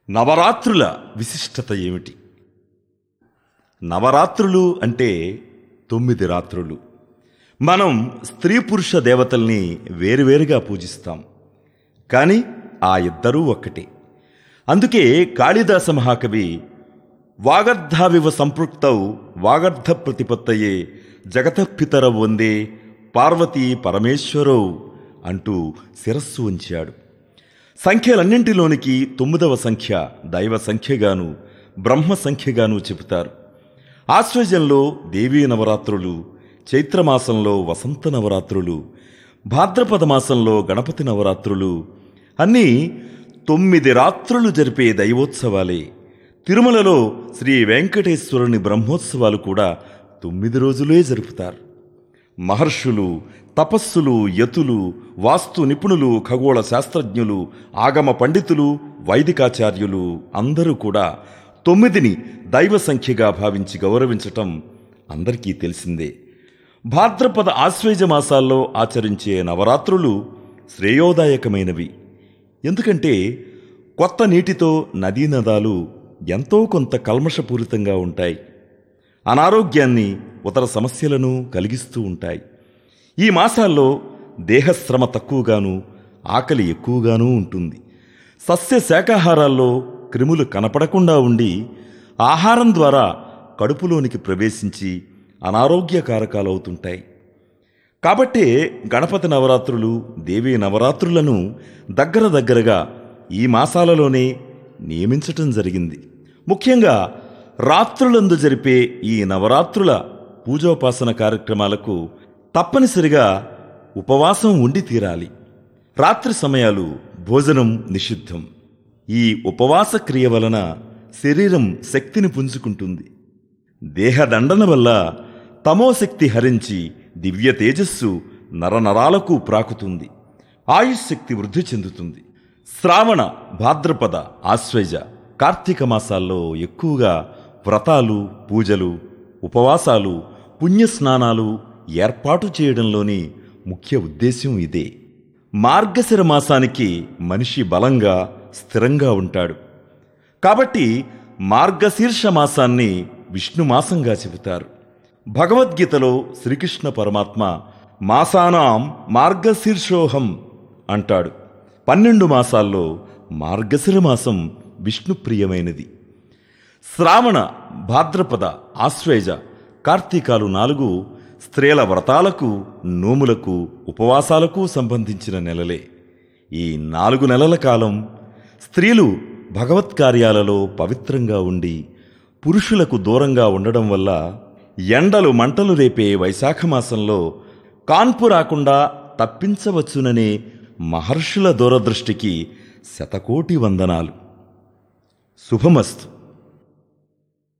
నవరాత్రుల విశిష్టత ఏమిటి? నవరాత్రులు అంటే 9 రాత్రులు. మనం స్త్రీ పురుష దేవతల్ని వేరువేరుగా పూజిస్తాం, కానీ ఆ ఇద్దరూ ఒక్కటే. అందుకే కాళిదాస మహాకవి వాగర్ధావివ సంపృక్తౌ వాగర్ధ ప్రతిపత్తయే జగతఃపితరౌ వందే పార్వతీ పరమేశ్వరౌ అంటూ శిరస్సు ఉంచాడు. సంఖ్యలన్నింటిలోనికి 9వ సంఖ్య దైవ సంఖ్యగాను బ్రహ్మ సంఖ్యగాను చెబుతారు. ఆశ్వజంలో దేవీ నవరాత్రులు, చైత్రమాసంలో వసంత నవరాత్రులు, భాద్రపద మాసంలో గణపతి నవరాత్రులు అన్నీ 9 రాత్రులు జరిపే దైవోత్సవాలే. తిరుమలలో శ్రీ వెంకటేశ్వరుని బ్రహ్మోత్సవాలు కూడా 9 రోజులే జరుపుతారు. మహర్షులు, తపస్సులు, యతులు, వాస్తు నిపుణులు, ఖగోళ శాస్త్రజ్ఞులు, ఆగమ పండితులు, వైదికాచార్యులు అందరూ కూడా 9ని దైవ సంఖ్యగా భావించి గౌరవించటం అందరికీ తెలిసిందే. భాద్రపద ఆశ్వేజ మాసాల్లో ఆచరించే నవరాత్రులు శ్రేయోదాయకమైనవి. ఎందుకంటే కొత్త నీటితో నదీనదాలు ఎంతో కొంత కల్మషపూరితంగా ఉంటాయి. అనారోగ్యాన్ని, ఉదర సమస్యలను కలిగిస్తూ ఉంటాయి. ఈ మాసాల్లో దేహశ్రమ తక్కువగాను, ఆకలి ఎక్కువగానూ ఉంటుంది. సస్య శాకాహారాల్లో క్రిములు కనపడకుండా ఉండి ఆహారం ద్వారా కడుపులోనికి ప్రవేశించి అనారోగ్యకారకాలవుతుంటాయి. కాబట్టే గణపతి నవరాత్రులు, దేవీ నవరాత్రులను దగ్గరగా ఈ మాసాలలోనే నియమించటం జరిగింది. ముఖ్యంగా రాత్రులందు జరిపే ఈ నవరాత్రుల పూజోపాసన కార్యక్రమాలకు తప్పనిసరిగా ఉపవాసం ఉండి తీరాలి. రాత్రి సమయాలు భోజనం నిషిద్ధం. ఈ ఉపవాస క్రియ వలన శరీరం శక్తిని పుంజుకుంటుంది. దేహదండన వల్ల తమోశక్తి హరించి దివ్య తేజస్సు నరనరాలకు ప్రాకుతుంది. ఆయుశ్శక్తి వృద్ధి చెందుతుంది. శ్రావణ, భాద్రపద, ఆశ్వేజ, కార్తీక మాసాల్లో ఎక్కువగా వ్రతాలు, పూజలు, ఉపవాసాలు, పుణ్యస్నానాలు ఏర్పాటు చేయడంలోని ముఖ్య ఉద్దేశ్యం ఇదే. మార్గశిర మాసానికి మనిషి బలంగా, స్థిరంగా ఉంటాడు. కాబట్టి మార్గశీర్ష మాసాన్ని విష్ణుమాసంగా చెబుతారు. భగవద్గీతలో శ్రీకృష్ణ పరమాత్మ మాసానాం మార్గశీర్షోహం అంటాడు. 12 మాసాల్లో మార్గశిర మాసం విష్ణుప్రియమైనది. శ్రావణ, భాద్రపద, ఆశ్వేజ, కార్తీకాలు 4 స్త్రీల వ్రతాలకు, నోములకు, ఉపవాసాలకు సంబంధించిన నెలలే. ఈ 4 నెలల కాలం స్త్రీలు భగవత్కార్యాలలో పవిత్రంగా ఉండి పురుషులకు దూరంగా ఉండడం వల్ల ఎండలు మంటలు రేపే వైశాఖ మాసంలో కాన్పు రాకుండా తప్పించవచ్చుననే మహర్షుల దూరదృష్టికి శతకోటి వందనాలు. శుభమస్తు.